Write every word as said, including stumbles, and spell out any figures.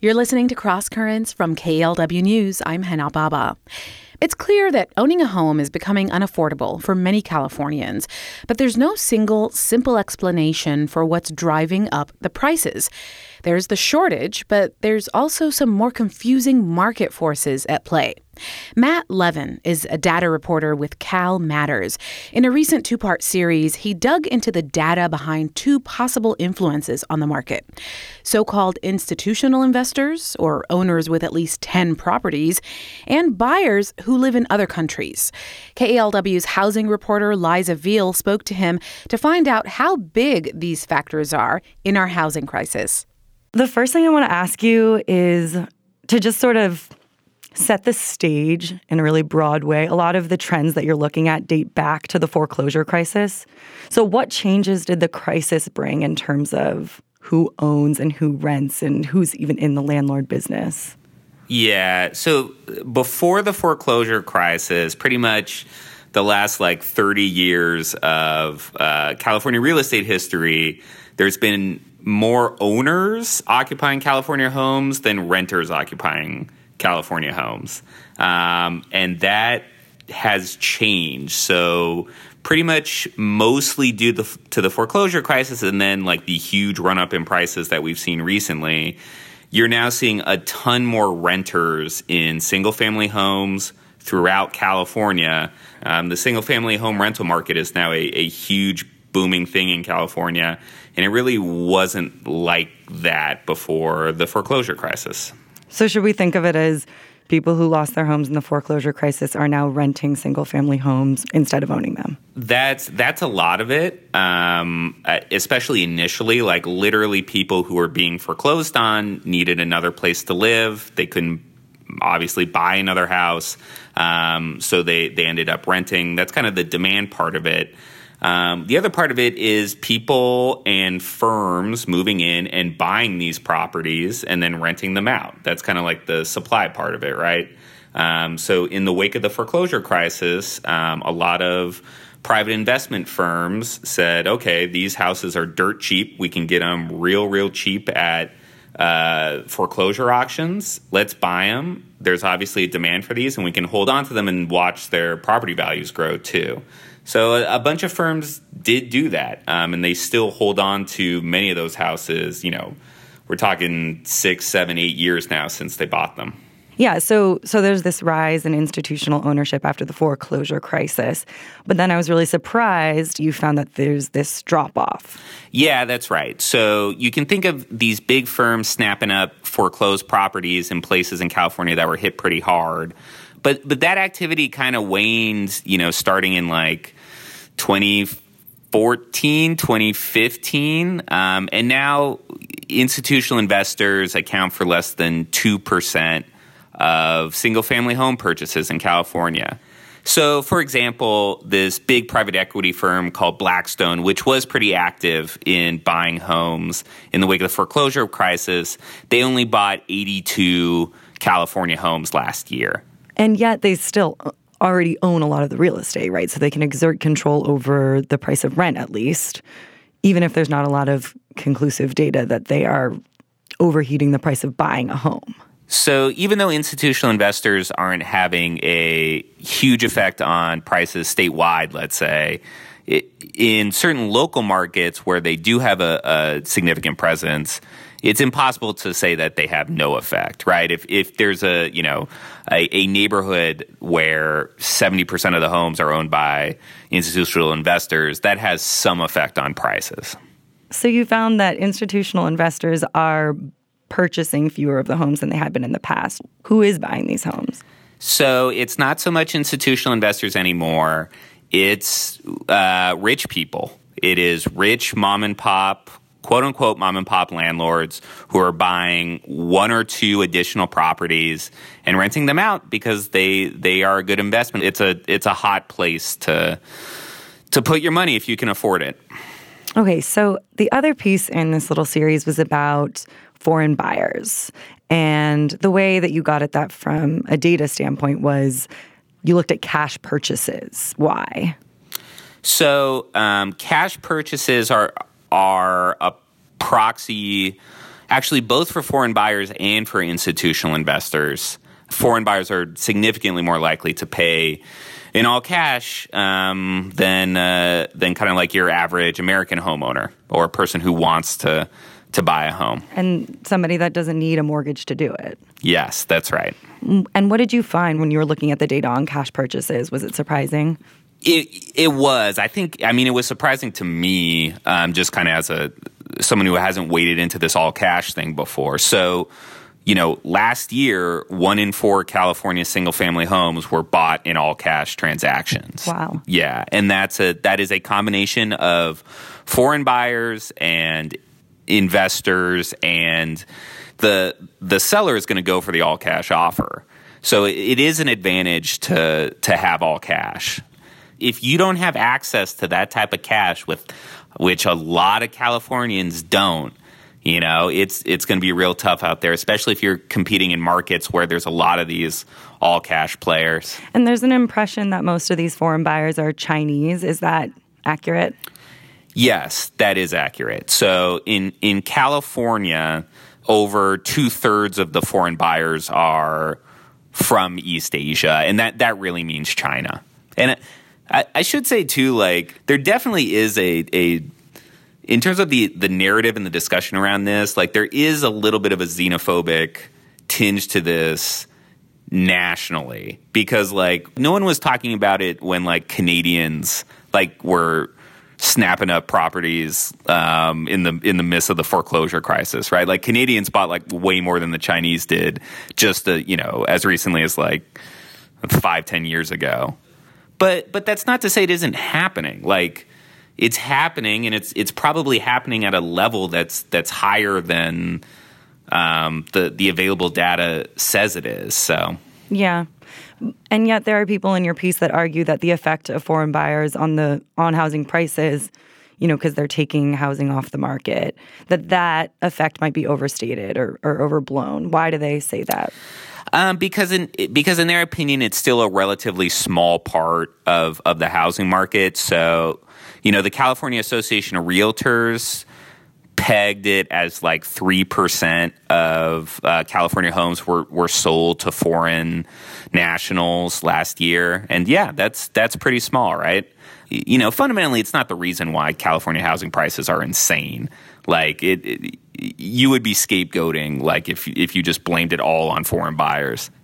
You're listening to Cross Currents from K L W News. I'm Hannah Baba. It's clear that owning a home is becoming unaffordable for many Californians, but there's no single, simple explanation for what's driving up the prices. There's the shortage, but there's also some more confusing market forces at play. Matt Levin is a data reporter with Cal Matters. In a recent two-part series, he dug into the data behind two possible influences on the market: so-called institutional investors, or owners with at least ten properties, and buyers who live in other countries. K A L W's housing reporter Liza Veal spoke to him to find out how big these factors are in our housing crisis. The first thing I want to ask you is to just sort of set the stage in a really broad way. A lot of the trends that you're looking at date back to the foreclosure crisis. So what changes did the crisis bring in terms of who owns and who rents and who's even in the landlord business? Yeah. So before the foreclosure crisis, pretty much the last like thirty years of uh, California real estate history, there's been more owners occupying California homes than renters occupying California homes. Um, and that has changed. So pretty much mostly due to, to the foreclosure crisis and then like the huge run-up in prices that we've seen recently, you're now seeing a ton more renters in single-family homes throughout California. Um, the single-family home rental market is now a, a huge booming thing in California, and it really wasn't like that before the foreclosure crisis. So should we think of it as people who lost their homes in the foreclosure crisis are now renting single-family homes instead of owning them? That's that's a lot of it, um, especially initially. Like literally people who were being foreclosed on needed another place to live. They couldn't obviously buy another house, um, so they, they ended up renting. That's kind of the demand part of it. Um, the other part of it is people and firms moving in and buying these properties and then renting them out. That's kind of like the supply part of it, right? Um, so in the wake of the foreclosure crisis, um, a lot of private investment firms said, okay, these houses are dirt cheap. We can get them real, real cheap at uh, foreclosure auctions. Let's buy them. There's obviously a demand for these, and we can hold on to them and watch their property values grow too. So a, a bunch of firms did do that, um, and they still hold on to many of those houses. You know, we're talking six, seven, eight years now since they bought them. Yeah, so so there's this rise in institutional ownership after the foreclosure crisis. But then I was really surprised you found that there's this drop-off. Yeah, that's right. So you can think of these big firms snapping up foreclosed properties in places in California that were hit pretty hard. But but that activity kind of waned, you know, starting in like twenty fourteen, twenty fifteen. Um, and now institutional investors account for less than two percent of single-family home purchases in California. So, for example, this big private equity firm called Blackstone, which was pretty active in buying homes in the wake of the foreclosure crisis, they only bought eighty-two California homes last year. And yet they still already own a lot of the real estate, right? So they can exert control over the price of rent, at least, even if there's not a lot of conclusive data that they are overheating the price of buying a home. So even though institutional investors aren't having a huge effect on prices statewide, let's say, it, in certain local markets where they do have a, a significant presence, it's impossible to say that they have no effect, right? If if there's a, you know, a, a neighborhood where seventy percent of the homes are owned by institutional investors, that has some effect on prices. So you found that institutional investors are purchasing fewer of the homes than they had been in the past. Who is buying these homes? So it's not so much institutional investors anymore. It's uh, rich people. It is rich mom and pop, quote unquote mom and pop landlords who are buying one or two additional properties and renting them out because they they are a good investment. It's a it's a hot place to to put your money if you can afford it. Okay, so the other piece in this little series was about foreign buyers. And the way that you got at that from a data standpoint was you looked at cash purchases. Why? So um, cash purchases are are a proxy Actually, both for foreign buyers and for institutional investors. Foreign buyers are significantly more likely to pay in all cash um, than uh, than kind of like your average American homeowner or a person who wants to to buy a home. And somebody that doesn't need a mortgage to do it. Yes, that's right. And what did you find when you were looking at the data on cash purchases? Was it surprising? It it was. I think, I mean, it was surprising to me um, just kind of as a someone who hasn't waded into this all cash thing before. So, you know, last year, one in four California single-family homes were bought in all-cash transactions. Wow. Yeah, and that's a that is a combination of foreign buyers and investors, and the the seller is going to go for the all-cash offer. So it, it is an advantage to to have all cash. If you don't have access to that type of cash, with which a lot of Californians don't, you know, it's it's going to be real tough out there, especially if you're competing in markets where there's a lot of these all-cash players. And there's an impression that most of these foreign buyers are Chinese. Is that accurate? Yes, that is accurate. So in, in California, over two-thirds of the foreign buyers are from East Asia, and that, that really means China. And I, I should say, too, like, there definitely is a a in terms of the, the narrative and the discussion around this, like, there is a little bit of a xenophobic tinge to this nationally, because, like, no one was talking about it when, like, Canadians, like, were snapping up properties um, in the in the midst of the foreclosure crisis, right? Like, Canadians bought, like, way more than the Chinese did just, uh, you know, as recently as, like, five, ten years ago. But but that's not to say it isn't happening. Like, it's happening, and it's it's probably happening at a level that's that's higher than um, the the available data says it is. So yeah, and yet there are people in your piece that argue that the effect of foreign buyers on the on housing prices, you know, because they're taking housing off the market, that that effect might be overstated or, or overblown. Why do they say that? Um, because in because in their opinion, it's still a relatively small part of, of the housing market. So, you know, the California Association of Realtors pegged it as like three percent of uh, California homes were, were sold to foreign nationals last year. And yeah, that's that's pretty small, right? You know, fundamentally, it's not the reason why California housing prices are insane. Like, it, it you would be scapegoating, like, if if you just blamed it all on foreign buyers.